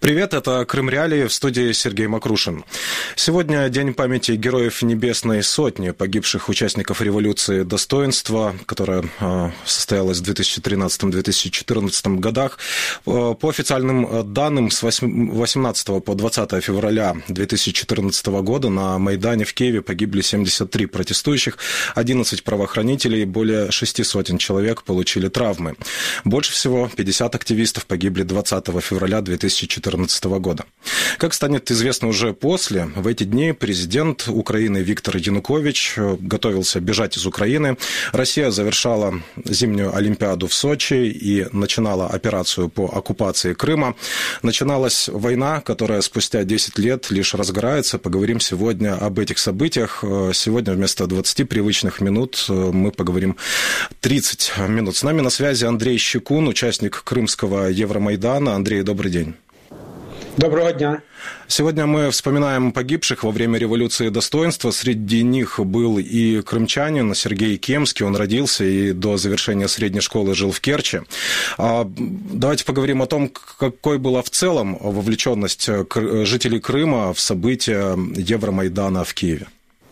Привет, это Крым Реалии, в студии Сергей Макрушин. Сегодня День памяти героев Небесной Сотни, погибших участников революции достоинства, которая состоялась в 2013-2014 годах. По официальным данным, с 18 по 20 февраля 2014 года на Майдане в Киеве погибли 73 протестующих, 11 правоохранителей, более 6 сотен человек получили травмы. Больше всего 50 активистов погибли 20 февраля 2014 года. Как станет известно уже после, в эти дни президент Украины Виктор Янукович готовился бежать из Украины. Россия завершала зимнюю Олимпиаду в Сочи и начинала операцию по оккупации Крыма. Начиналась война, которая спустя 10 лет лишь разгорается. Поговорим сегодня об этих событиях. Сегодня вместо 20 привычных минут мы поговорим 30 минут. С нами на связи Андрей Щекун, участник Крымского Евромайдана. Андрей, добрый день. Доброго дня. Сегодня мы вспоминаем погибших во время революции достоинства. Среди них был и крымчанин Сергей Кемский. Он родился и до завершения средней школы жил в Керчи. Давайте поговорим о том, какой была в целом вовлеченность жителей Крыма в события Евромайдана в Києві.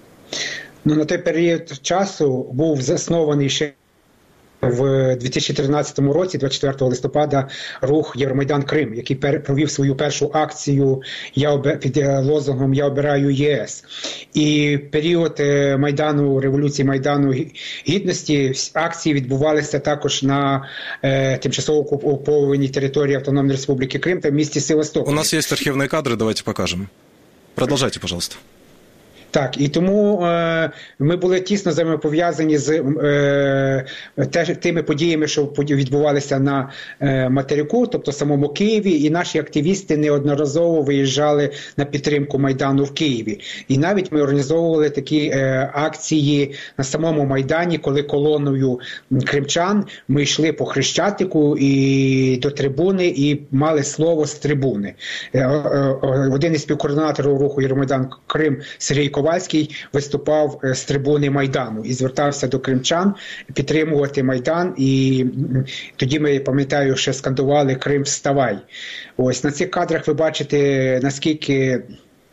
На той період часу був заснований ще в 2013 році, 24 листопада, рух Євромайдан Крим, який провів свою першу акцію під лозунгом «Я обираю ЄС». І період революції Майдану Гідності, акції відбувалися також на тимчасово окупованій території Автономної Республіки Крим та в місті Севастополь. У нас є архівні кадри, давайте покажемо. Продовжуйте, пожалуйста. Так, і тому ми були тісно взаємопов'язані з тими подіями, що відбувалися на материку, тобто самому Києві, і наші активісти неодноразово виїжджали на підтримку Майдану в Києві. І навіть ми організовували такі акції на самому Майдані, коли колоною кримчан ми йшли по Хрещатику і до трибуни і мали слово з трибуни. Один із співкоординаторів руху Євромайдан Крим Сергій Ковальський виступав з трибуни Майдану і звертався до кримчан підтримувати Майдан. І тоді ми, пам'ятаю, ще скандували «Крим, вставай!». Ось на цих кадрах ви бачите, наскільки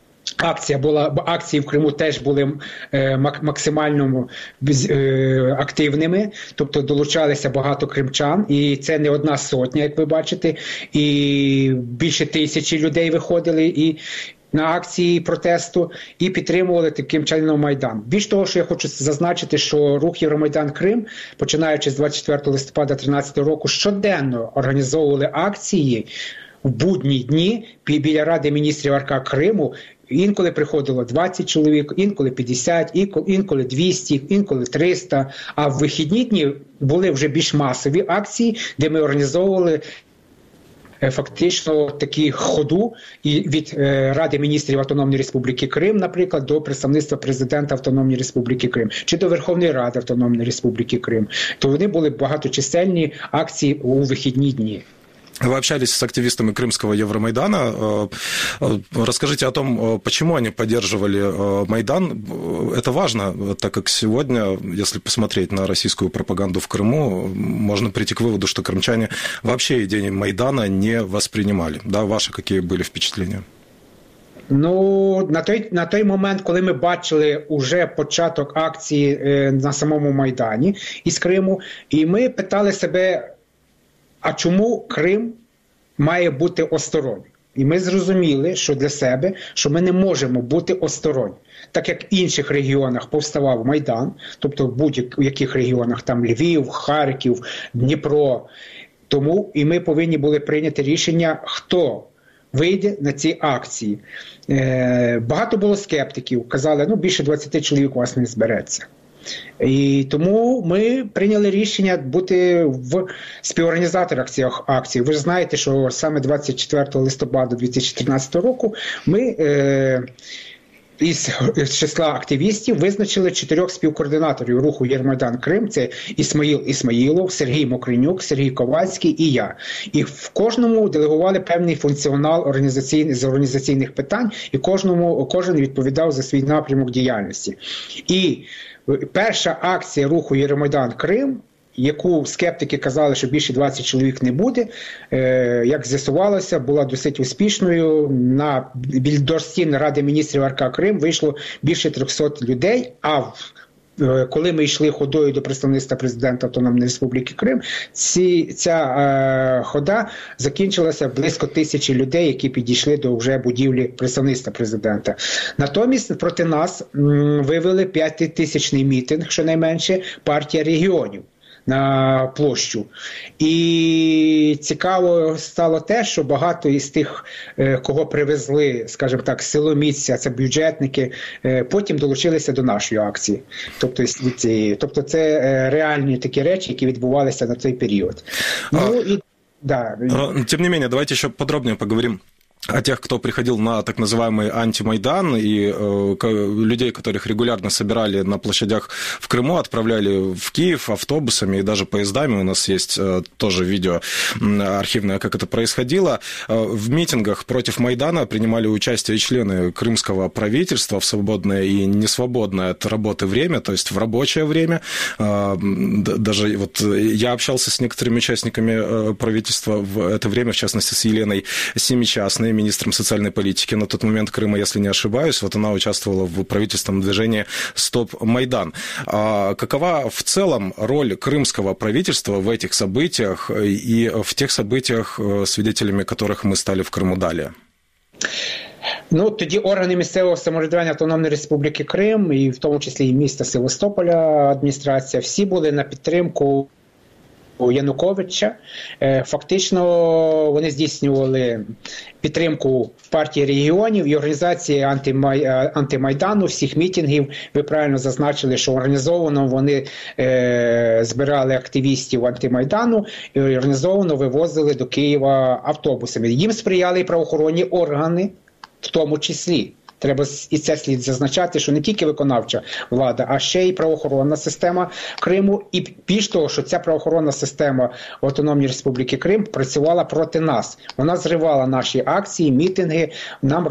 акції в Криму теж були максимально активними, тобто долучалися багато кримчан, і це не одна сотня, як ви бачите, і більше 1000 людей виходили і на акції протесту і підтримували таким чином Майдан. Більш того, що я хочу зазначити, що рух Євромайдан Крим, починаючи з 24 листопада 2013 року, щоденно організовували акції в будні дні біля Ради міністрів АРК Криму. Інколи приходило 20 чоловік, інколи 50, інколи 200, інколи 300, а в вихідні дні були вже більш масові акції, де ми організовували фактично такі ходу і від Ради міністрів Автономної Республіки Крим, наприклад, до представництва президента Автономної Республіки Крим, чи до Верховної Ради Автономної Республіки Крим. То вони були багаточисельні акції у вихідні дні. Вы общались с активистами Крымского Евромайдана. Расскажите о том, почему они поддерживали Майдан. Это важно, так как сегодня, если посмотреть на российскую пропаганду в Крыму, можно прийти к выводу, что крымчане вообще идеи Майдана не воспринимали. Да, ваши какие были впечатления? На той момент, коли ми бачили уже початок акції на самому Майдані із Криму, і ми питали себе, а чому Крим має бути осторонь? І ми зрозуміли, що для себе, що ми не можемо бути осторонь. Так як в інших регіонах повставав Майдан, тобто в будь-яких регіонах, там Львів, Харків, Дніпро, тому і ми повинні були прийняти рішення, хто вийде на ці акції. Багато було скептиків, казали, більше 20 чоловік у вас не збереться. І тому ми прийняли рішення бути в співорганізаторах цих акцій. Ви ж знаєте, що саме 24 листопада 2014 року ми із числа активістів визначили 4 співкоординаторів руху Євромайдан Крим. Це Ісмаїл Ісмаїлов, Сергій Мокринюк, Сергій Ковальський і я. І в кожному делегували певний функціонал з організаційних питань, і кожен відповідав за свій напрямок діяльності. І перша акція руху Євромайдан Крим, яку скептики казали, що більше 20 чоловік не буде, як з'ясувалося, була досить успішною. До стін Ради міністрів РК Крим вийшло більше 300 людей, а коли ми йшли ходою до представництва президента Автономної Республіки Крим, ця хода закінчилася близько 1000 людей, які підійшли до вже будівлі представництва президента. Натомість проти нас вивели 5000-ний мітинг, щонайменше, партія регіонів на площу. І цікаво стало те, що багато із тих, кого привезли, скажімо так, силоміця, це бюджетники, потім долучилися до нашої акції. Тобто це реальні такі речі, які відбувалися на той період. Тем не менее, давайте еще подробнее поговорим о тех, кто приходил на так называемый антимайдан, и людей, которых регулярно собирали на площадях в Крыму, отправляли в Киев автобусами и даже поездами. У нас есть тоже видео архивное, как это происходило. В митингах против Майдана принимали участие и члены крымского правительства в свободное и несвободное от работы время, то есть в рабочее время. Даже вот я общался с некоторыми участниками правительства в это время, в частности, с Еленой Семичастной, министром социальной политики на тот момент Крыма, если не ошибаюсь. Вот она участвовала в правительственном движении «Стоп Майдан». А какова в целом роль крымского правительства в этих событиях и в тех событиях, свидетелями которых мы стали в Крыму далее? Тоді органи місцевого самоврядування Автономної Республіки Крим, і в тому числі і міста Севастополя адміністрація, всі були на підтримку Януковича. Фактично вони здійснювали підтримку партії регіонів і організації антимайдану, всіх мітингів. Ви правильно зазначили, що організовано вони збирали активістів антимайдану і організовано вивозили до Києва автобусами. Їм сприяли і правоохоронні органи, в тому числі. Треба і це слід зазначати, що не тільки виконавча влада, а ще й правоохоронна система Криму. І більш того, що ця правоохоронна система Автономної Республіки Крим працювала проти нас. Вона зривала наші акції, мітинги, нам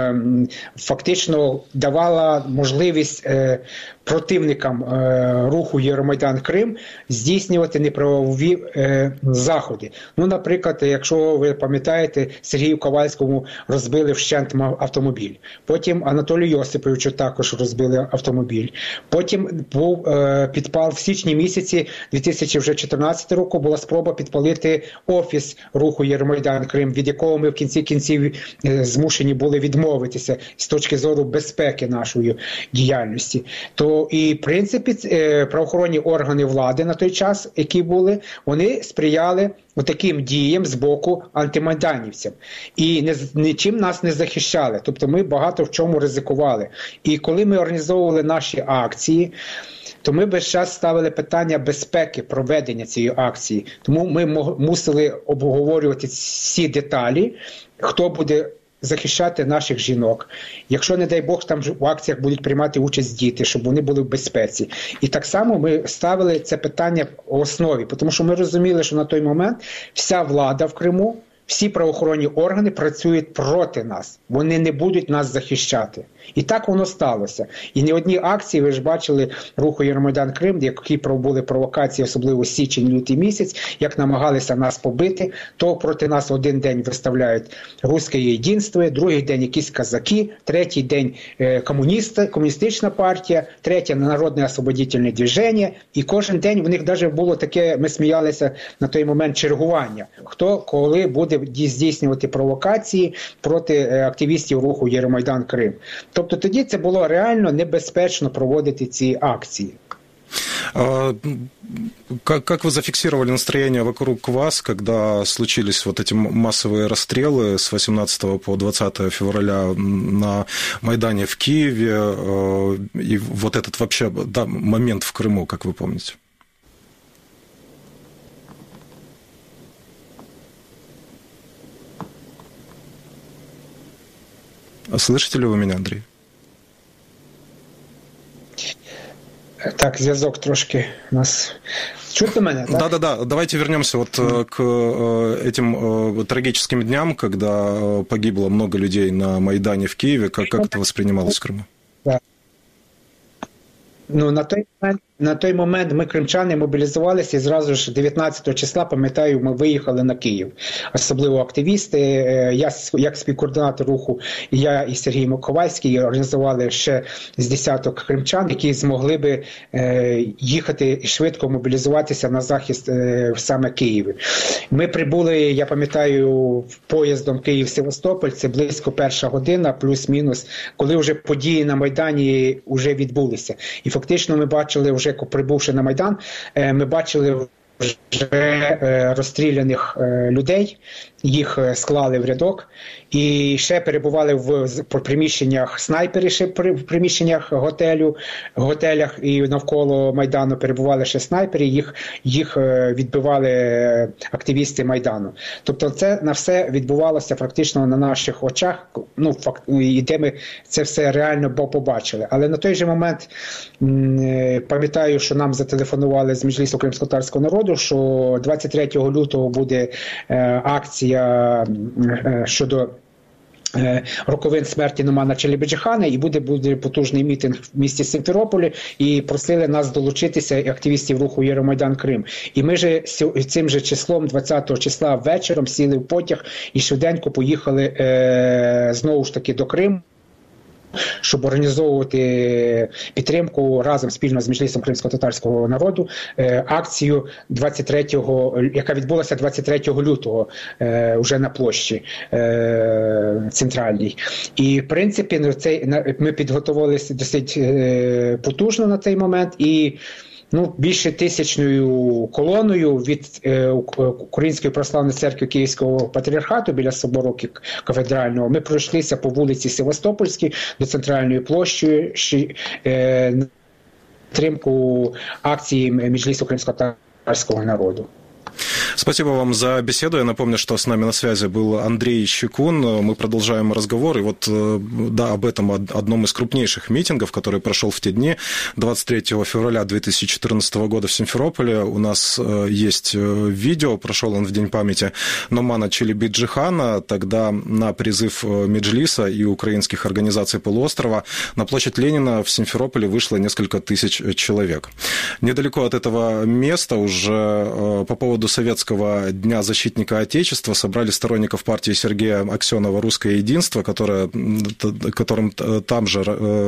фактично давала можливість противникам руху Євромайдан Крим здійснювати неправові заходи. Наприклад, якщо ви пам'ятаєте, Сергію Ковальському розбили вщент автомобіль. Потім Анатолію Йосиповичу також розбили автомобіль. Потім був підпал в січні місяці 2014 року, була спроба підпалити офіс руху Євромайдан Крим, від якого ми в кінці кінців змушені були відмовитися з точки зору безпеки нашої діяльності. І, в принципі, правоохоронні органи влади на той час, які були, вони сприяли таким діям з боку антимайданівцям. І нічим нас не захищали. Тобто ми багато в чому ризикували. І коли ми організовували наші акції, то ми весь час ставили питання безпеки проведення цієї акції. Тому ми мусили обговорювати всі деталі, хто буде захищати наших жінок. Якщо, не дай Бог, там в акціях будуть приймати участь діти, щоб вони були в безпеці. І так само ми ставили це питання в основі, тому що ми розуміли, що на той момент вся влада в Криму, всі правоохоронні органи працюють проти нас. Вони не будуть нас захищати. І так воно сталося. І не одні акції, ви ж бачили, руху Євромайдан Крим, які були провокації, особливо січень-лютий місяць, як намагалися нас побити, то проти нас один день виставляють «Руське єдинство», другий день якісь казаки, третій день комуністична партія, третє Народне освободительне движення. І кожен день в них навіть було таке, ми сміялися на той момент, чергування. Хто коли буде здійснювати провокації проти активістів руху Євромайдан Крим. Тобто тоді це було реально небезпечно проводити ці акції. Как вы зафиксировали настроение вокруг вас, когда случились вот эти массовые расстрелы с 18 по 20 февраля на Майдане в Киеве, и вот этот вообще момент в Крыму, как вы помните? Слышите ли вы меня, Андрей? Так, зв'язок трошки у нас. Чути мене, так? Да-да-да. Давайте вернемся вот к этим трагическим дням, когда погибло много людей на Майдане в Киеве. Как это воспринималось в Крыму? Да. На той На той момент ми, кримчани, мобілізувалися і зразу ж 19 числа, пам'ятаю, ми виїхали на Київ. Особливо активісти, я як співкоординатор руху, я і Сергій Ковальський організували ще з десяток кримчан, які змогли би їхати і швидко мобілізуватися на захист саме Києві. Ми прибули, я пам'ятаю, поїздом Київ-Севастополь, це близько 1 година, плюс-мінус, коли вже події на Майдані вже відбулися. І фактично ми бачили вже, прибувши на Майдан, ми бачили вже розстріляних людей, їх склали в рядок, і ще перебували в приміщеннях снайпери, ще в приміщеннях готелях і навколо Майдану перебували ще снайпери, їх відбивали активісти Майдану. Тобто це на все відбувалося фактично на наших очах, і де ми це все реально побачили. Але на той же момент пам'ятаю, що нам зателефонували з Меджлісу кримськотатарського народу, що 23 лютого буде акція щодо роковин смерті Номана Челебіджіхана, і буде потужний мітинг в місті Сімферополі, і просили нас долучитися, активістів руху Євромайдан Крим. І ми же цим же числом, 20 числа вечором, сіли в потяг і швиденько поїхали знову ж таки до Криму, щоб організовувати підтримку разом спільно з Меджлісом кримськотатарського народу акцію 23-го, яка відбулася 23 лютого вже на площі центральній. І в принципі ми підготувалися досить потужно на цей момент, і більше 1000-ю колоною від Української православної церкви Київського патріархату біля собору кафедрального ми пройшлися по вулиці Севастопольській до центральної площі на підтримку акції Меджлісу кримськотатарського народу. Спасибо вам за беседу. Я напомню, что с нами на связи был Андрей Щекун. Мы продолжаем разговор. И вот, да, об этом одном из крупнейших митингов, который прошел в те дни, 23 февраля 2014 года в Симферополе. У нас есть видео, прошел он в День памяти Номана Челебіджіхана. Тогда на призыв Меджлиса и украинских организаций полуострова на площадь Ленина в Симферополе вышло несколько тысяч человек. Недалеко от этого места уже по поводу Советского дня защитника Отечества собрали сторонников партии Сергея Аксенова «Русское единство», которым там же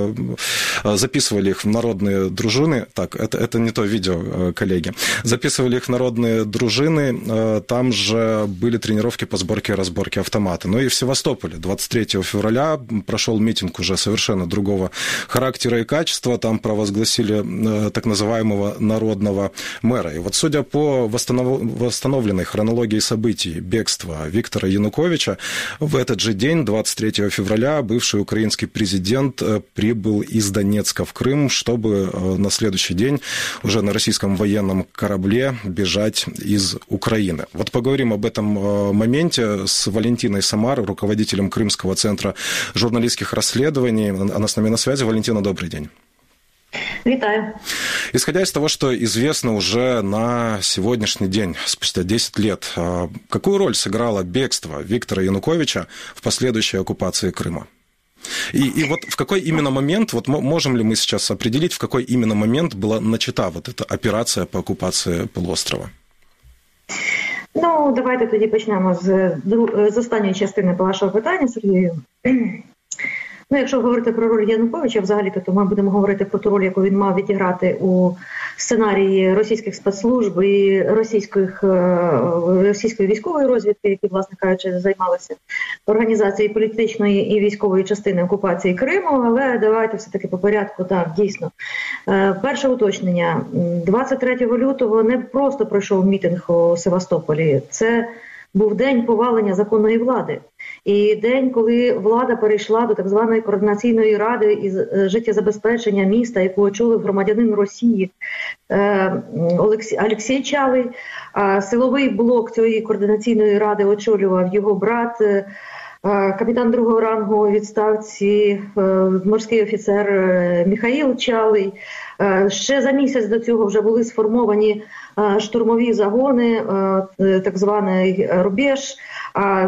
записывали их в народные дружины. Так, это не то видео, коллеги. Записывали их в народные дружины, там же были тренировки по сборке и разборке автомата. Ну и в Севастополе 23 февраля прошел митинг уже совершенно другого характера и качества. Там провозгласили так называемого народного мэра. И вот судя по восстановленной хронологии событий бегства Виктора Януковича, в этот же день, 23 февраля, бывший украинский президент прибыл из Донецка в Крым, чтобы на следующий день уже на российском военном корабле бежать из Украины. Вот поговорим об этом моменте с Валентиной Самар, руководителем Крымского центра журналистских расследований. Она с нами на связи. Валентина, добрый день. Витаю. Исходя из того, что известно уже на сегодняшний день, спустя 10 лет, какую роль сыграло бегство Виктора Януковича в последующей оккупации Крыма? И вот в какой именно момент, вот можем ли мы сейчас определить, в какой именно момент была начата вот эта операция по оккупации полуострова? Давайте тоді почнемо з останньої частини по вашого питання, Сергію. Якщо говорити про роль Януковича взагалі-то, то ми будемо говорити про ту роль, яку він мав відіграти у сценарії російських спецслужб і російської військової розвідки, які, власне кажучи, займалися організацією політичної і військової частини окупації Криму. Але давайте все-таки по порядку. Так, дійсно. Перше уточнення. 23 лютого не просто пройшов мітинг у Севастополі. Це був день повалення законної влади. І день, коли влада перейшла до так званої координаційної ради із життєзабезпечення міста, яку очолив громадянин Росії Олексій Чалий. А силовий блок цієї координаційної ради очолював його брат, капітан другого рангу у відставці, морський офіцер Михаїл Чалий. Ще за місяць до цього вже були сформовані штурмові загони, так званий «Рубеж», а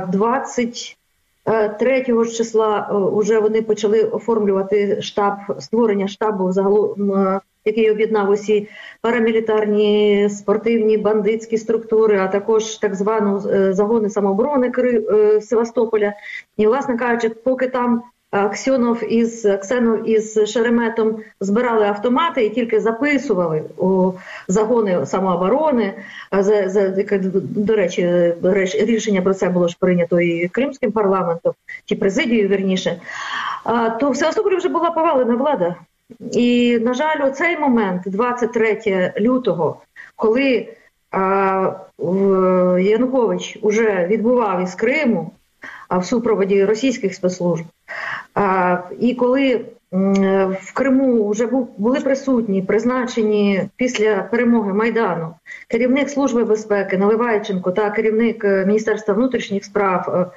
23 числа вже вони почали оформлювати створення штабу загалом який об'єднав усі парамілітарні, спортивні, бандитські структури, а також так звану загони самооборони Севастополя. І, власне кажучи, поки там Аксенов із Шереметом збирали автомати і тільки записували у загони самооборони. До речі, рішення про це було ж прийнято і Кримським парламентом, чи президією, вірніше. То в Севастополі вже була повалена влада. І, на жаль, оцей момент, 23 лютого, коли Янукович уже відбував із Криму в супроводі російських спецслужб, і коли в Криму вже були присутні, призначені після перемоги Майдану керівник Служби безпеки Наливайченко та керівник Міністерства внутрішніх справ,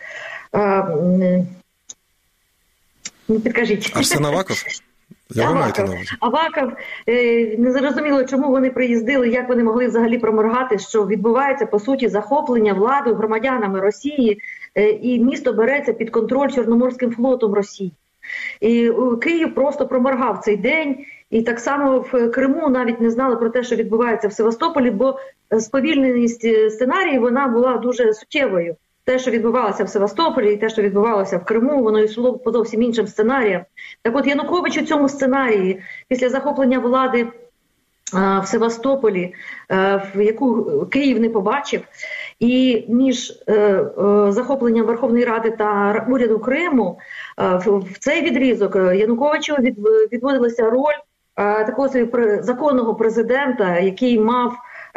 підкажіть. Арсен Аваков? Аваков. Незрозуміло, чому вони приїздили, як вони могли взагалі проморгати, що відбувається, по суті, захоплення влади громадянами Росії, і місто береться під контроль Чорноморським флотом Росії. І Київ просто проморгав цей день, і так само в Криму навіть не знали про те, що відбувається в Севастополі, бо сповільненість сценарію, вона була дуже суттєвою. Те, що відбувалося в Севастополі, і те, що відбувалося в Криму, воно йшло по зовсім іншим сценаріям. Так от Янукович у цьому сценарії, після захоплення влади в Севастополі, яку Київ не побачив, і між захопленням Верховної Ради та уряду Криму, в цей відрізок Януковичу відводилася роль такого законного президента, який мав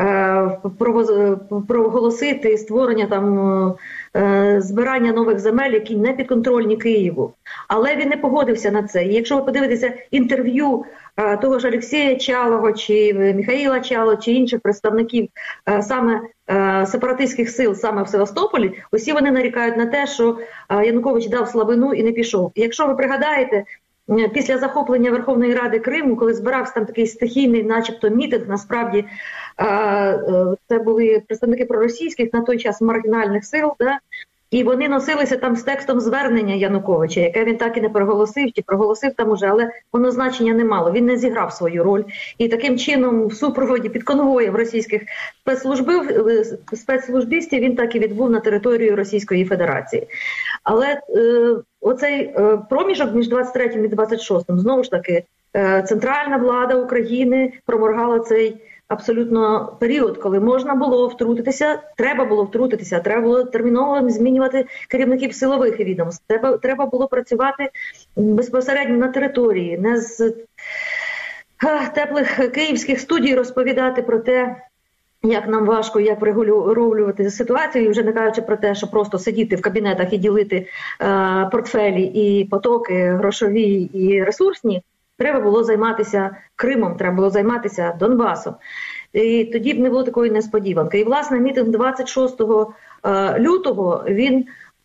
проголосити створення збирання нових земель, які не підконтрольні Києву. Але він не погодився на це. І якщо ви подивитеся інтерв'ю того ж Олексія Чалого, чи Михаїла Чалого, чи інших представників саме сепаратистських сил саме в Севастополі, усі вони нарікають на те, що Янукович дав слабину і не пішов. І якщо ви пригадаєте, після захоплення Верховної Ради Криму, коли збирався там такий стихійний начебто мітинг, насправді це були представники проросійських на той час маргінальних сил, і вони носилися там з текстом звернення Януковича, яке він так і не проголосив, чи проголосив там уже, але воно значення не мало, він не зіграв свою роль. І таким чином в супроводі під конвоєм російських спецслужбістів він так і відбув на територію Російської Федерації. Але оцей проміжок між 23-м і 26-м, знову ж таки, центральна влада України проморгала цей абсолютно період, коли можна було втрутитися, треба було терміново змінювати керівників силових відомств, треба було працювати безпосередньо на території, не з теплих київських студій розповідати про те, як нам важко, як врегулювати ситуацію, і вже не кажучи про те, що просто сидіти в кабінетах і ділити портфелі і потоки грошові і ресурсні. Треба було займатися Кримом, треба було займатися Донбасом. І тоді б не було такої несподіванки. І, власне, мітинг 26 лютого, він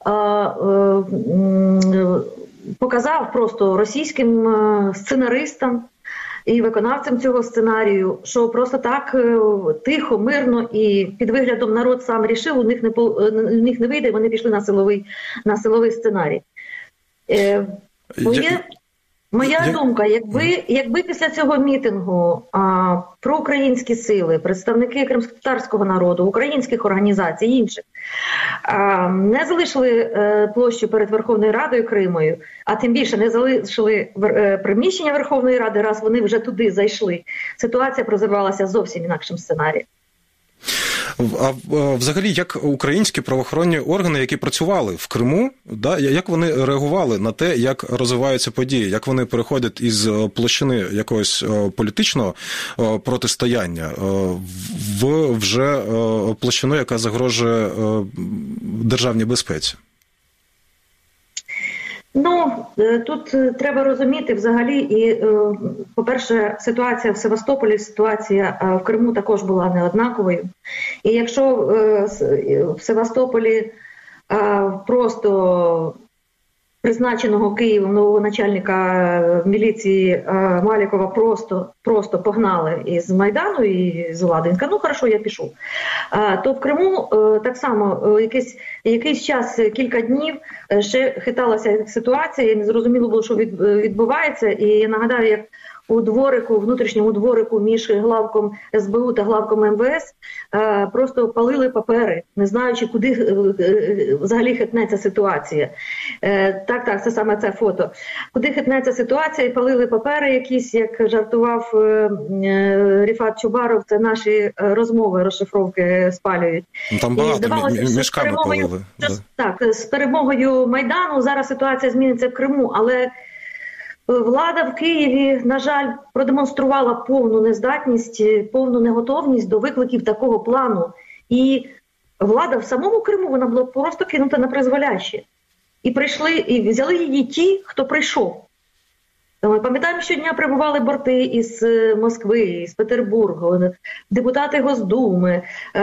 показав просто російським сценаристам і виконавцям цього сценарію, що просто так тихо, мирно і під виглядом народ сам рішив, у них не вийде, вони пішли на силовий сценарій. Моя думка, якби після цього мітингу проукраїнські сили, представники кримськотатарського народу, українських організацій і інших не залишили площу перед Верховною Радою Кримою, а тим більше не залишили приміщення Верховної Ради, раз вони вже туди зайшли, ситуація б розвивалася зовсім інакшим сценарієм. А взагалі, як українські правоохоронні органи, які працювали в Криму, як вони реагували на те, як розвиваються події, як вони переходять із площини якогось політичного протистояння в вже площину, яка загрожує державній безпеці? Тут треба розуміти взагалі, і, по-перше, ситуація в Севастополі, ситуація в Криму також була неоднаковою. І якщо в Севастополі просто призначеного Києвом нового начальника міліції Малікова просто погнали із Майдану і з влади. Він каже, хорошо, я пішов. То в Криму так само якийсь час, кілька днів ще хиталася ситуація, і не зрозуміло було, що відбувається. І я нагадаю, як у дворику, внутрішньому дворику між главком СБУ та главком МВС просто палили папери, не знаючи, куди взагалі хитнеться ситуація. Так, це саме це фото. Куди хитнеться ситуація, і палили папери якісь, як жартував Ріфат Чубаров, це наші розмови, розшифровки спалюють. Там багато мішками палили. Так, з перемогою Майдану зараз ситуація зміниться в Криму, але влада в Києві, на жаль, продемонструвала повну нездатність, повну неготовність до викликів такого плану. І влада в самому Криму, вона була просто кинута на призволяще. І прийшли, і взяли її ті, хто прийшов. Ми пам'ятаємо, щодня прибували борти із Москви, із Петербургу, депутати Госдуми,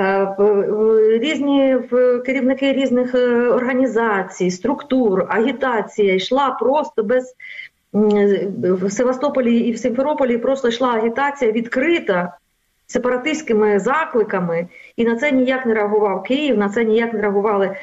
різні керівники різних організацій, структур, агітація йшла просто без... В Севастополі і в Сімферополі просто йшла агітація відкрита сепаратистськими закликами, і на це ніяк не реагував Київ, на це ніяк не реагували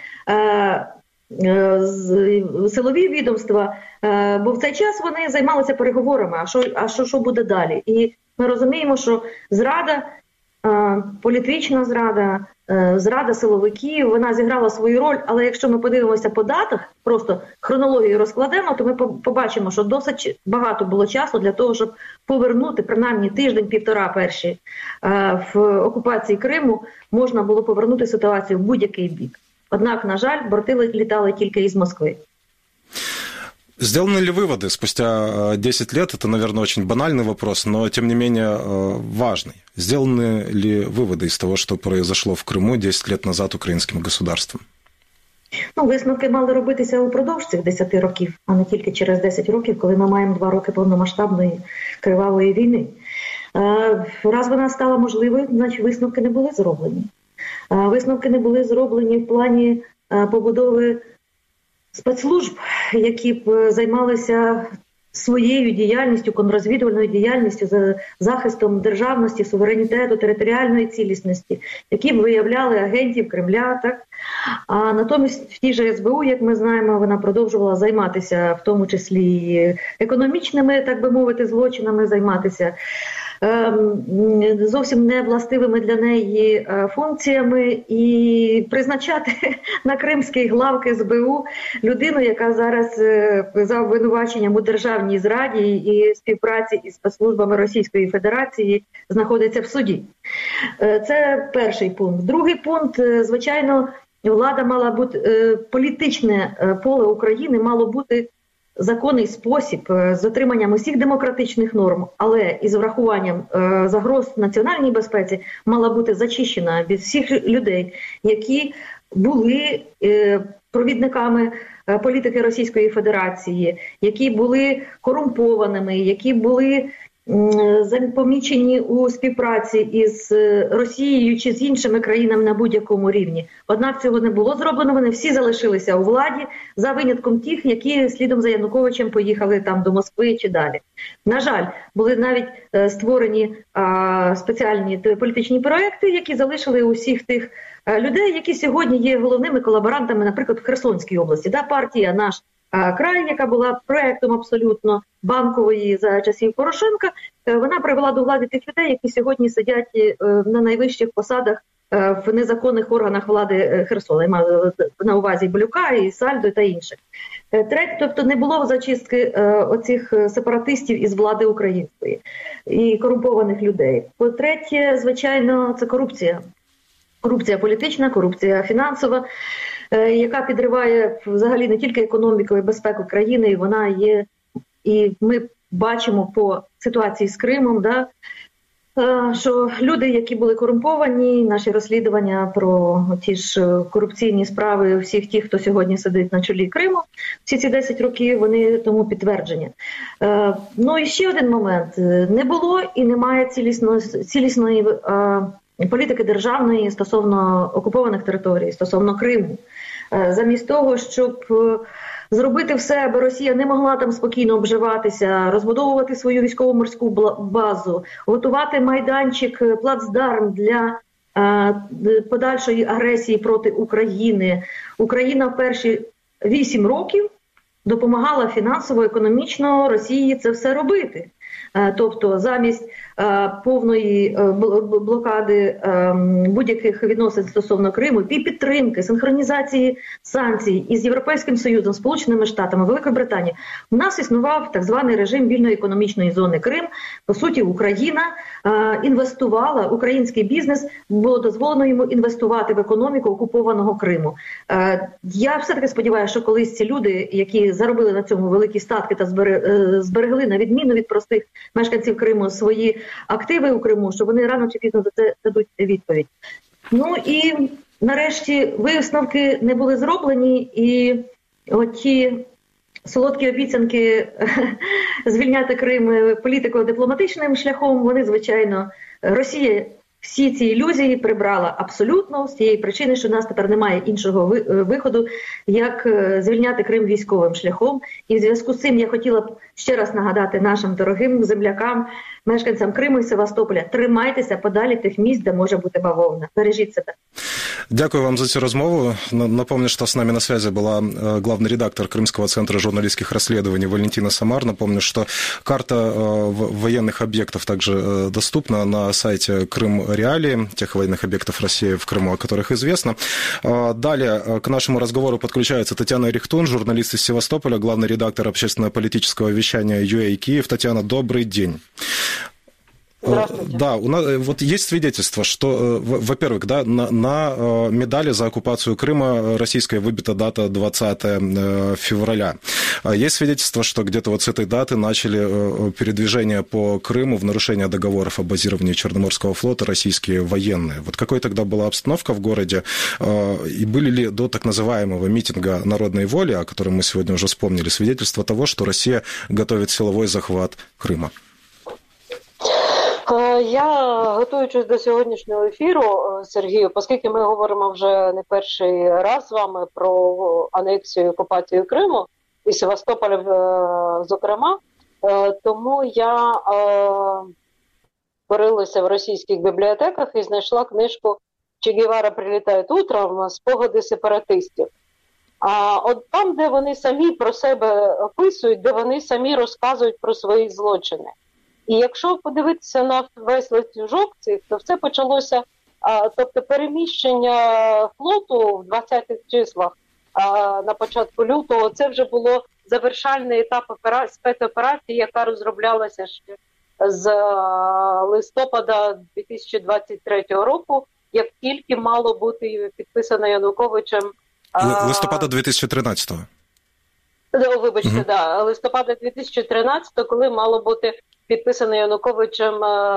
силові відомства, бо в цей час вони займалися переговорами, а що буде далі. І ми розуміємо, що зрада, політична зрада, зрада силовиків, вона зіграла свою роль, але якщо ми подивимося по датах, просто хронологію розкладемо, то ми побачимо, що досить багато було часу для того, щоб повернути, принаймні тиждень-півтора перші в окупації Криму, можна було повернути ситуацію в будь-який бік. Однак, на жаль, борти літали тільки із Москви. Сделаны ли выводы спустя 10 лет? Это, наверное, очень банальный вопрос, но, тем не менее, важный. Сделаны ли выводы из того, что произошло в Крыму 10 лет назад украинским государством? Висновки мали робитися упродовж цих 10 років, а не тільки через 10 років, коли ми маємо 2 роки повномасштабної кривавої війни. Раз вона стала можливою, значить висновки не були зроблені. Висновки не були зроблені в плані побудови спецслужб, які б займалися своєю діяльністю, контррозвідувальною діяльністю, за захистом державності, суверенітету, територіальної цілісності, які б виявляли агентів Кремля. Так? А натомість в тій же СБУ, як ми знаємо, вона продовжувала займатися, в тому числі економічними, так би мовити, злочинами, займатися зовсім не властивими для неї функціями і призначати на кримський главк СБУ людину, яка зараз за обвинуваченням у державній зраді і співпраці із спецслужбами Російської Федерації знаходиться в суді. Це перший пункт. Другий пункт, звичайно, влада мала бути, політичне поле України мало бути законний спосіб з дотриманням усіх демократичних норм, але із врахуванням загроз національній безпеці мала бути зачищена від всіх людей, які були провідниками політики Російської Федерації, які були корумпованими, які були помічені у співпраці із Росією чи з іншими країнами на будь-якому рівні. Однак цього не було зроблено, вони всі залишилися у владі, за винятком тих, які слідом за Януковичем поїхали там до Москви чи далі. На жаль, були навіть створені спеціальні політичні проекти, які залишили усіх тих людей, які сьогодні є головними колаборантами, наприклад, в Херсонській області. Партія «Наш край», яка була проектом абсолютно банкової за часів Порошенка, вона привела до влади тих людей, які сьогодні сидять на найвищих посадах в незаконних органах влади Херсона. Я маю на увазі Болюка, і Сальдо та інших. Третє, тобто не було зачистки оцих сепаратистів із влади української і корумпованих людей. По-третє, звичайно, це корупція. Корупція політична, корупція фінансова, яка підриває взагалі не тільки економіку і безпеку країни, і вона є, і ми бачимо по ситуації з Кримом, що люди, які були корумповані, наші розслідування про ті ж корупційні справи всіх тих, хто сьогодні сидить на чолі Криму, всі ці 10 років, вони тому підтвердження. І ще один момент. Не було і немає цілісної політики державної стосовно окупованих територій, стосовно Криму. Замість того, щоб зробити все, аби Росія не могла там спокійно обживатися, розбудовувати свою військово-морську базу, готувати майданчик, плацдарм для подальшої агресії проти України. Україна в перші 8 років допомагала фінансово, економічно Росії це все робити. Тобто замість повної блокади будь-яких відносин стосовно Криму і підтримки, синхронізації санкцій із Європейським Союзом, Сполученими Штатами, Великою Британією, у нас існував так званий режим вільної економічної зони Крим. По суті, Україна інвестувала, український бізнес, було дозволено йому інвестувати в економіку окупованого Криму. Я все-таки сподіваюся, що колись ці люди, які заробили на цьому великі статки та зберегли, на відміну від простих мешканців Криму, свої активи у Криму, що вони рано чи пізно за це дадуть відповідь. Ну і нарешті висновки не були зроблені, і оті солодкі обіцянки звільняти Крим політико-дипломатичним шляхом, вони, звичайно, Росія всі ці ілюзії прибрала абсолютно з тієї причини, що в нас тепер немає іншого виходу, як звільняти Крим військовим шляхом. І в зв'язку з цим я хотіла б ще раз нагадати нашим дорогим землякам, мешканцям Криму і Севастополя, тримайтеся подалі тих місць, де може бути бавовна. Бережіть себе. Дякую вам за цю розмову. Напомню, что с нами на связи была главный редактор Крымского центра журналистских расследований Валентина Самар. Напомню, что карта военных объектов также доступна на сайте Крым Реалии, тех военных объектов России в Крыму, о которых известно. Далее к нашему разговору подключается Татьяна Рихтун, журналист из Севастополя, главный редактор общественно-политического вещания UA Киев. Татьяна, добрый день. Здравствуйте. Да, у нас вот есть свидетельство, что, во-первых, да, на медали за оккупацию Крыма российской выбита дата 20 февраля. Есть свидетельство, что где-то вот с этой даты начали передвижение по Крыму в нарушение договоров о базировании Черноморского флота российские военные. Вот какой тогда была обстановка в городе? И были ли до так называемого митинга народной воли, о котором мы сегодня уже вспомнили, свидетельство того, что Россия готовит силовой захват Крыма? Я, готуючись до сьогоднішнього ефіру, Сергію, оскільки ми говоримо вже не перший раз з вами про анексію і окупацію Криму і Севастополя, зокрема, тому я порилася в російських бібліотеках і знайшла книжку «Че Гевара прилітає утром. Спогади сепаратистів». А от там, де вони самі про себе описують, де вони самі розказують про свої злочини. І якщо подивитися на весь ланцюжок цих, то все почалося, тобто переміщення флоту в 20-х числах на початку лютого, це вже було завершальний етап спецоперації, яка розроблялася ще з листопада 2023 року, як тільки мало бути підписано Януковичем. Листопада 2013-го. Вибачте, да, листопада 2013-го, коли мало бути підписаний Януковичем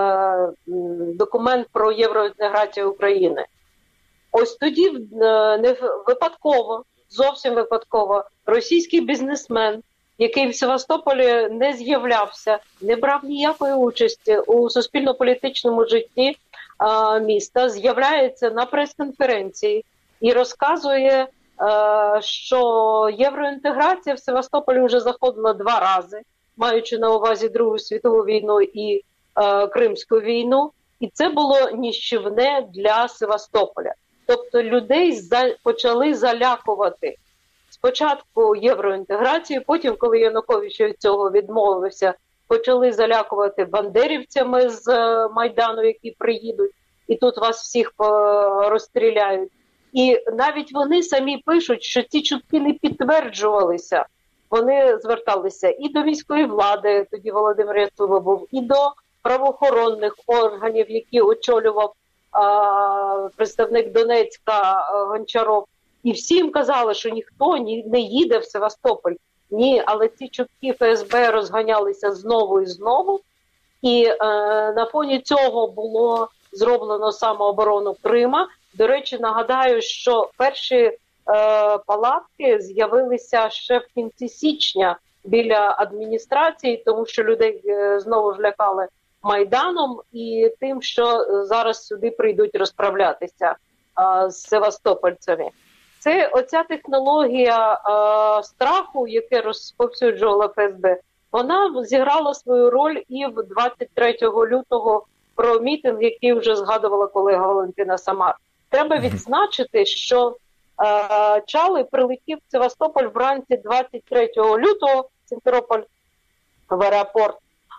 документ про євроінтеграцію України. Ось тоді не випадково, зовсім випадково, російський бізнесмен, який в Севастополі не з'являвся, не брав ніякої участі у суспільно-політичному житті міста, з'являється на прес-конференції і розказує, що євроінтеграція в Севастополі вже заходила 2 рази, маючи на увазі Другу світову війну і Кримську війну. І це було ніщівне для Севастополя. Тобто людей почали залякувати. Спочатку євроінтеграцію, потім, коли Янукович від цього відмовився, почали залякувати бандерівцями з Майдану, які приїдуть, і тут вас всіх розстріляють. І навіть вони самі пишуть, що ці чутки не підтверджувалися. Вони зверталися і до міської влади, тоді Володимир Яцуба був, і до правоохоронних органів, які очолював представник Донецька Гончаров. І всім казали, що ніхто не їде в Севастополь. Ні, але ці чутки ФСБ розганялися знову і знову. І на фоні цього було зроблено самооборону Крима. До речі, нагадаю, що перші палатки з'явилися ще в кінці січня біля адміністрації, тому що людей знову ж лякали Майданом і тим, що зараз сюди прийдуть розправлятися з севастопольцями. Це оця технологія страху, яке розповсюджувала ФСБ, вона зіграла свою роль і в 23 лютого про мітинг, який вже згадувала колега Валентина Самар. Треба відзначити, що Чалий прилетів в Севастополь вранці 23 лютого, Сімферополь в аеропорт,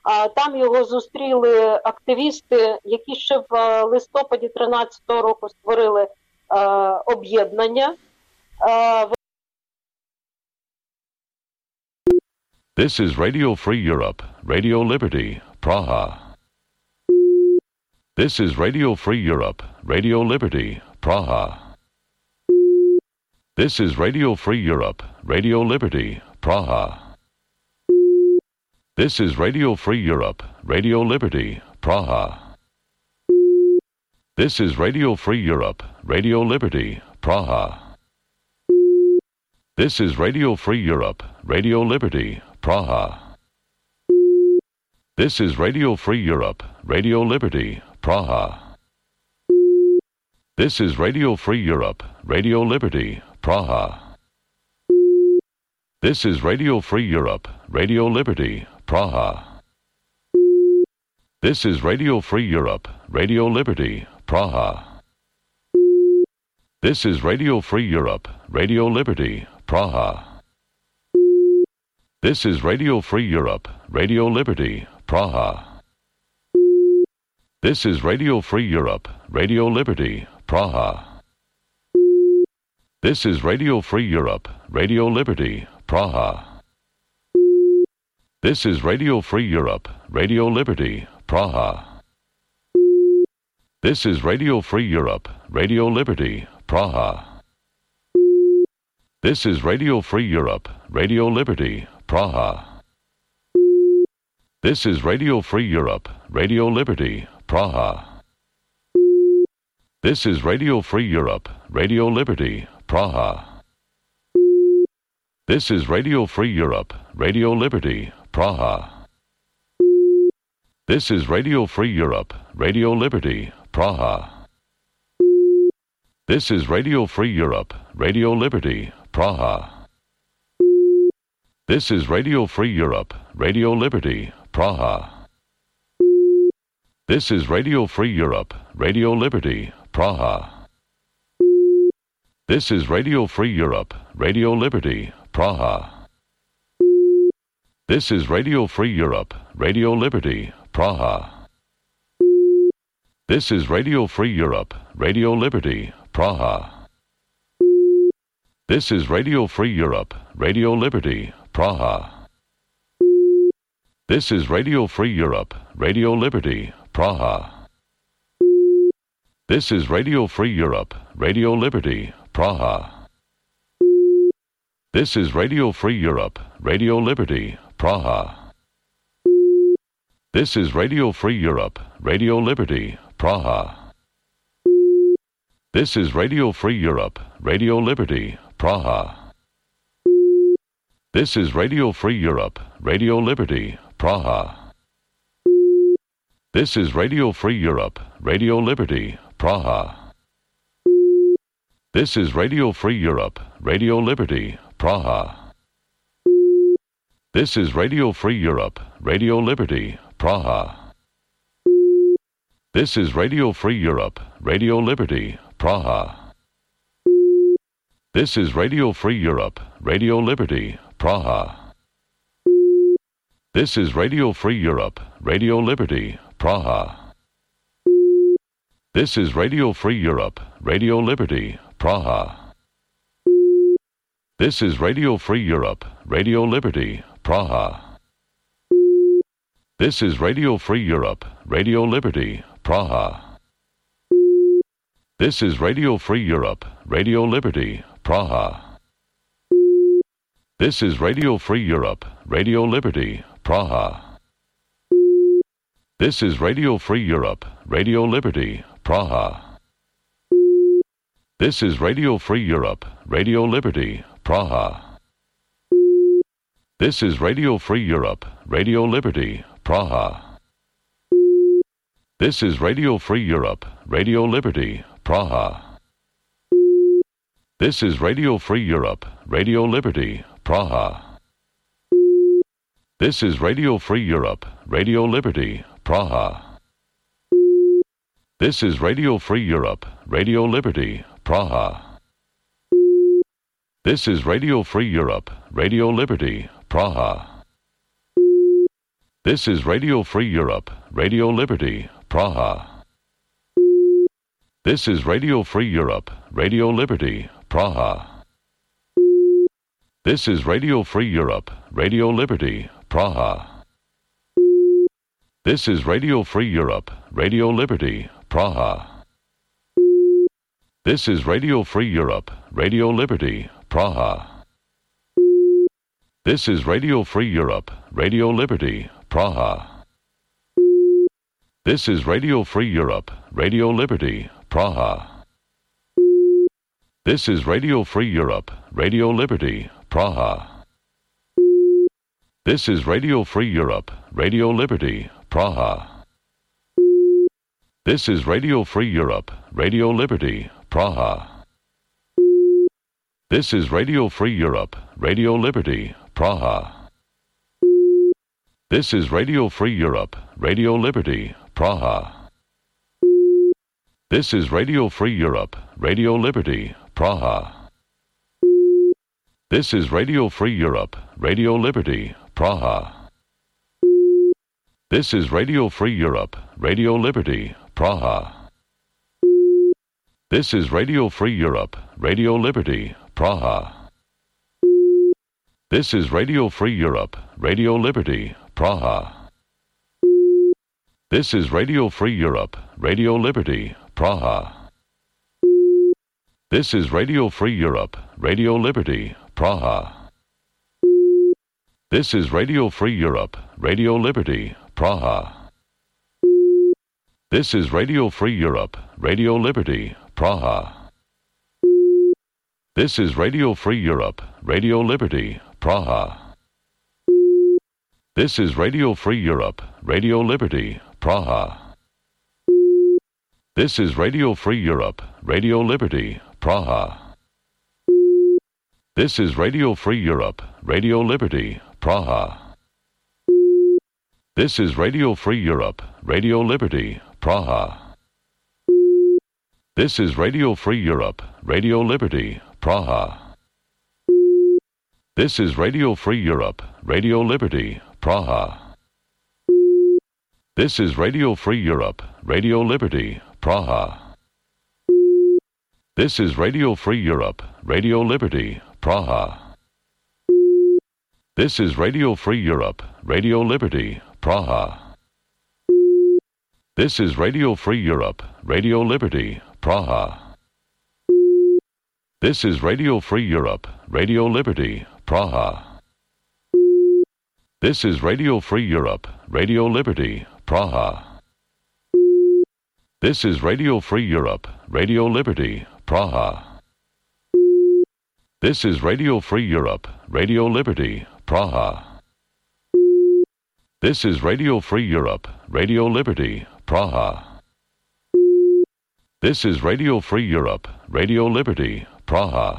Там його зустріли активісти, які ще в листопаді 2013 року створили об'єднання. This is Radio Free Europe, Radio Liberty, Praha. This is Radio Free Europe, Radio Liberty, Praha. This is Radio Free Europe, Radio Liberty, Praha. This is Radio Free Europe, Radio Liberty, Praha. This is Radio Free Europe, Radio Liberty, Praha. This is Radio Free Europe, Radio Liberty, Praha. This is Radio Free Europe, Radio Liberty, Praha. This is Radio Free Europe, Radio Liberty, Praha. This is Radio Free Europe, Radio Liberty, Praha. This is Radio Free Europe, Radio Liberty, Praha. This is Radio Free Europe, Radio Liberty, Praha. This is Radio Free Europe, Radio Liberty, Praha. This is Radio Free Europe, Radio Liberty, Praha. This is Radio Free Europe, Radio Liberty, Praha. This is Radio Free Europe, Radio Liberty, Praha. This is Radio Free Europe, Radio Liberty, Praha. This is Radio Free Europe, Radio Liberty, Praha. This is Radio Free Europe, Radio Liberty, Praha. This is Radio Free Europe, Radio Liberty, Praha. This is Radio Free Europe, Radio Liberty, Praha. This is Radio Free Europe, Radio Liberty, Praha. This is Radio Free Europe, Radio Liberty, Praha. This is Radio Free Europe, Radio Liberty, Praha. This is Radio Free Europe, Radio Liberty, Praha. This is Radio Free Europe, Radio Liberty, Praha. This is Radio Free Europe, Radio Liberty, Praha. This is Radio Free Europe, Radio Liberty, Praha. This is Radio Free Europe, Radio Liberty, Praha. This is Radio Free Europe, Radio Liberty, Praha. This is Radio Free Europe, Radio Liberty, Praha. This is Radio Free Europe, Radio Liberty, Praha. This is Radio Free Europe, Radio Liberty, Praha. This is Radio Free Europe, Radio Liberty, Praha. This is Radio Free Europe, Radio Liberty, Praha. This is Radio Free Europe, Radio Liberty, Praha. This is Radio Free Europe, Radio Liberty, Praha. This is Radio Free Europe, Radio Liberty, Praha. This is Radio Free Europe, Radio Liberty, Praha. This is Radio Free Europe, Radio Liberty, Praha. This is Radio Free Europe, Radio Liberty, Praha. This is Radio Free Europe, Radio Liberty, Praha. This is Radio Free Europe, Radio Liberty, Praha. This is Radio Free Europe, Radio Liberty, Praha. This is Radio Free Europe, Radio Liberty, Praha. This is Radio Free Europe, Radio Liberty, Praha. This is Radio Free Europe, Radio Liberty, Praha. This is Radio Free Europe, Radio Liberty, Praha. This is Radio Free Europe, Radio Liberty, Praha. This is Radio Free Europe, Radio Liberty, Praha. This is Radio Free Europe, Radio Liberty, Praha. This is Radio Free Europe, Radio Liberty, Praha. This is Radio Free Europe, Radio Liberty, Praha. This is Radio Free Europe, Radio Liberty, Praha. This is Radio Free Europe, Radio Liberty, Praha. This is Radio Free Europe, Radio Liberty, Praha. This is Radio Free Europe, Radio Liberty, Praha. This is Radio Free Europe, Radio Liberty, Praha. This is Radio Free Europe, Radio Liberty, Praha. This is Radio Free Europe, Radio Liberty, Praha. This is Radio Free Europe, Radio Liberty, Praha. This is Radio Free Europe, Radio Liberty, Praha. This is Radio Free Europe, Radio Liberty, Praha. This is Radio Free Europe, Radio Liberty, Praha. This is Radio Free Europe, Radio Liberty, Praha. This is Radio Free Europe, Radio Liberty, Praha. This is Radio Free Europe, Radio Liberty, Praha. This is Radio Free Europe, Radio Liberty, Praha. This is Radio Free Europe, Radio Liberty, Praha. This is Radio Free Europe, Radio Liberty, Praha. This is Radio Free Europe, Radio Liberty, Praha. This is Radio Free Europe, Radio Liberty, Praha. This is Radio Free Europe, Radio Liberty, Praha. This is Radio Free Europe, Radio Liberty, Praha. This is Radio Free Europe, Radio Liberty, Praha. This is Radio Free Europe, Radio Liberty, Praha. This is Radio Free Europe, Radio Liberty, Praha. This is Radio Free Europe, Radio Liberty, Praha. This is Radio Free Europe, Radio Liberty, Praha. This is Radio Free Europe, Radio Liberty, Praha. This is Radio Free Europe, Radio Liberty, Praha. This is Radio Free Europe, Radio Liberty, Praha. This is Radio Free Europe, Radio Liberty, Praha. This is Radio Free Europe, Radio Liberty, Praha. This is Radio Free Europe, Radio Liberty, Praha. This is Radio Free Europe, Radio Liberty, Praha. This is Radio Free Europe, Radio Liberty, Praha. This is Radio Free Europe, Radio Liberty, Praha. This is Radio Free Europe, Radio Liberty, Praha. This is Radio Free Europe, Radio Liberty, Praha. This is Radio Free Europe, Radio Liberty, Praha. This is Radio Free Europe, Radio Liberty, Praha.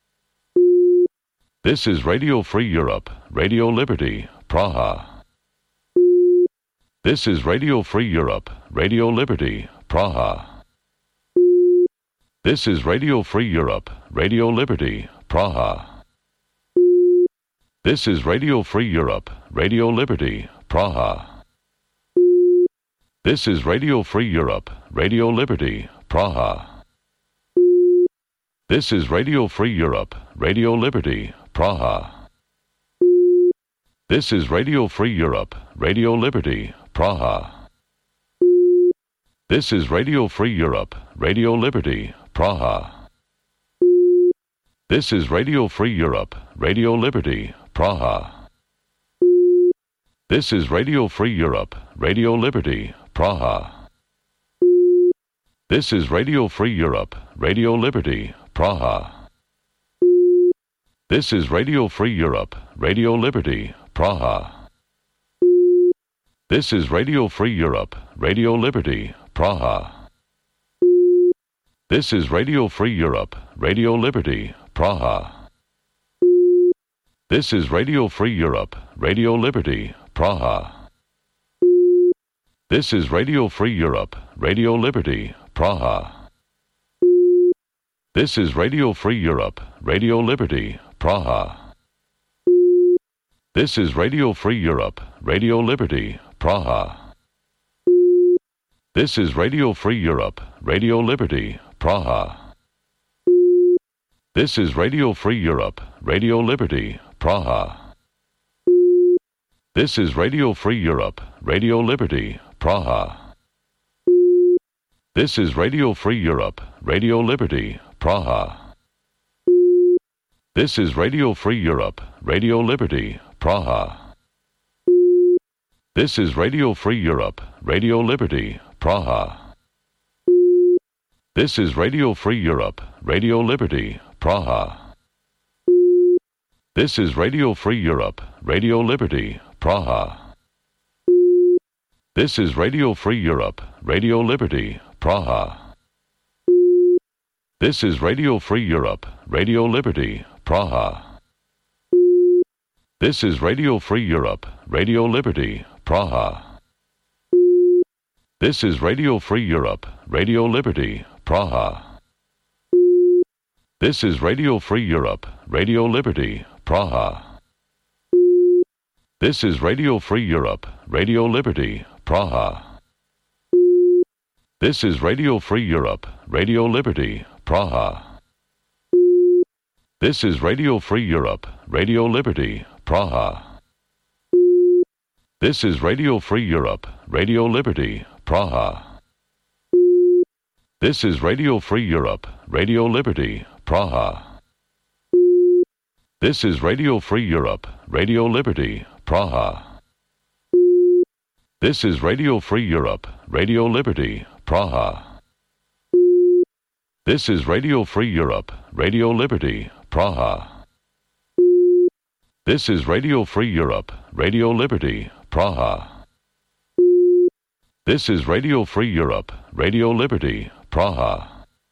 This is Radio Free Europe, Radio Liberty, Praha. This is Radio Free Europe, Radio Liberty, Praha. This is Radio Free Europe, Radio Liberty, Praha. This is Radio Free Europe, Radio Liberty, Praha. This is Radio Free Europe, Radio Liberty, Praha. This is Radio Free Europe, Radio Liberty, Praha. This is Radio Free Europe, Radio Liberty, Praha. This is Radio Free Europe, Radio Liberty, Praha. This is Radio Free Europe, Radio Liberty, Praha. This is Radio Free Europe, Radio Liberty, Praha. This is Radio Free Europe, Radio Liberty, Praha. This is Radio Free Europe, Radio Liberty, Praha. This is Radio Free Europe, Radio Liberty, Praha. This is Radio Free Europe, Radio Liberty, Praha. This is Radio Free Europe, Radio Liberty, Praha. This is Radio Free Europe, Radio Liberty, Praha. This is Radio Free Europe, Radio Liberty, Praha. This is Radio Free Europe, Radio Liberty, Praha. This is Radio Free Europe, Radio Liberty, Praha. This is Radio Free Europe, Radio Liberty, Praha. This is Radio Free Europe, Radio Liberty, Praha. This is Radio Free Europe, Radio Liberty, Praha. This is Radio Free Europe, Radio Liberty, Praha. This is Radio Free Europe, Radio Liberty, Praha. This is Radio Free Europe, Radio Liberty, Praha. This is Radio Free Europe, Radio Liberty, Praha. This is Radio Free Europe, Radio Liberty, Praha. This is Radio Free Europe, Radio Liberty, Praha. This is Radio Free Europe, Radio Liberty, Praha. This is Radio Free Europe, Radio Liberty, Praha. This is Radio Free Europe, Radio Liberty, Praha. This is Radio Free Europe, Radio Liberty, Praha. This is Radio Free Europe, Radio Liberty, Praha. This is Radio Free Europe, Radio Liberty, Praha. This is Radio Free Europe, Radio Liberty, Praha. This is Radio Free Europe, Radio Liberty, Praha. This is Radio Free Europe, Radio Liberty, Praha. This is Radio Free Europe, Radio Liberty, Praha. This is Radio Free Europe, Radio Liberty, Praha. This is Radio Free Europe, Radio Liberty, Praha. This is Radio Free Europe, Radio Liberty, Praha.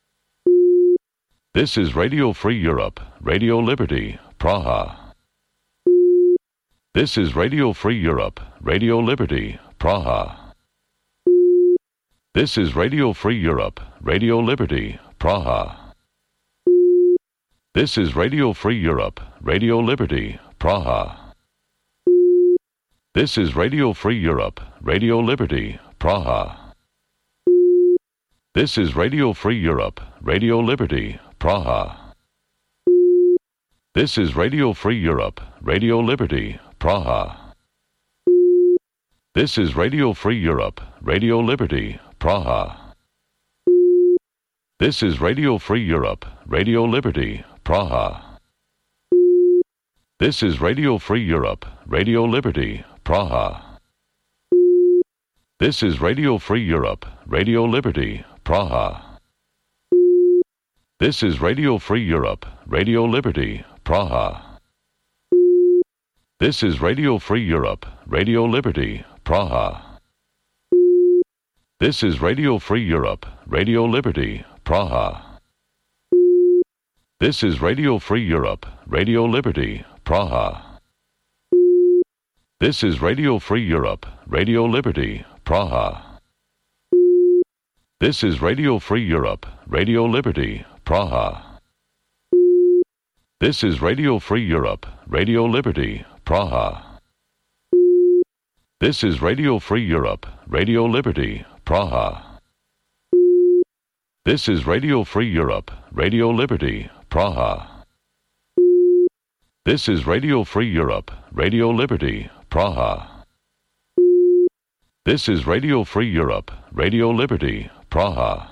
This is Radio Free Europe, Radio Liberty, Praha. This is Radio Free Europe, Radio Liberty, Praha. This is Radio Free Europe, Radio Liberty, Praha. This is Radio Free Europe, Radio Liberty, Praha. This is Radio Free Europe, Radio Liberty, Praha. This is Radio Free Europe, Radio Liberty, Praha. This is Radio Free Europe, Radio Liberty, Praha. This is Radio Free Europe, Radio Liberty, Praha. This is Radio Free Europe, Radio Liberty, Praha. This is Radio Free Europe, Radio Liberty, Praha. This is Radio Free Europe, Radio Liberty, Praha. This is Radio Free Europe, Radio Liberty, Praha. This is Radio Free Europe, Radio Liberty, Praha. This is Radio Free Europe, Radio Liberty, Praha. This is Radio Free Europe, Radio Liberty, Praha. This is Radio Free Europe, Radio Liberty, Praha. This is Radio Free Europe, Radio Liberty, Praha. This is Radio Free Europe, Radio Liberty, Praha. This is Radio Free Europe, Radio Liberty, Praha. This is Radio Free Europe, Radio Liberty, Praha. This is Radio Free Europe, Radio Liberty, Praha. This is Radio Free Europe, Radio Liberty, Praha.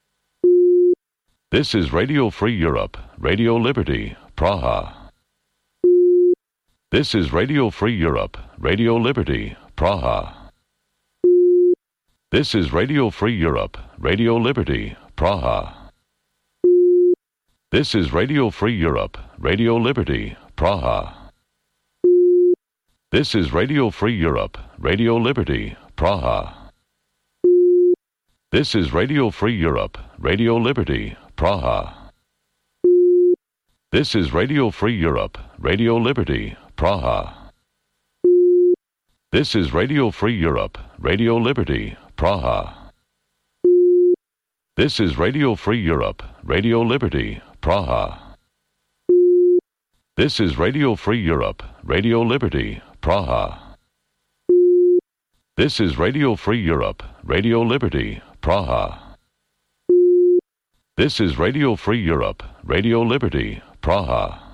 This is Radio Free Europe, Radio Liberty, Praha. This is Radio Free Europe, Radio Liberty, Praha. This is Radio Free Europe, Radio Liberty, Praha. This is Radio Free Europe, Radio Liberty, Praha. This is Radio Free Europe, Radio Liberty, Praha. This is Radio Free Europe, Radio Liberty, Praha. This is Radio Free Europe, Radio Liberty, Praha. This is Radio Free Europe, Radio Liberty, Praha. This is Radio Free Europe, Radio Liberty, Praha. This is Radio Free Europe, Radio Liberty, Praha. This is Radio Free Europe, Radio Liberty, Praha. This is Radio Free Europe, Radio Liberty, Praha.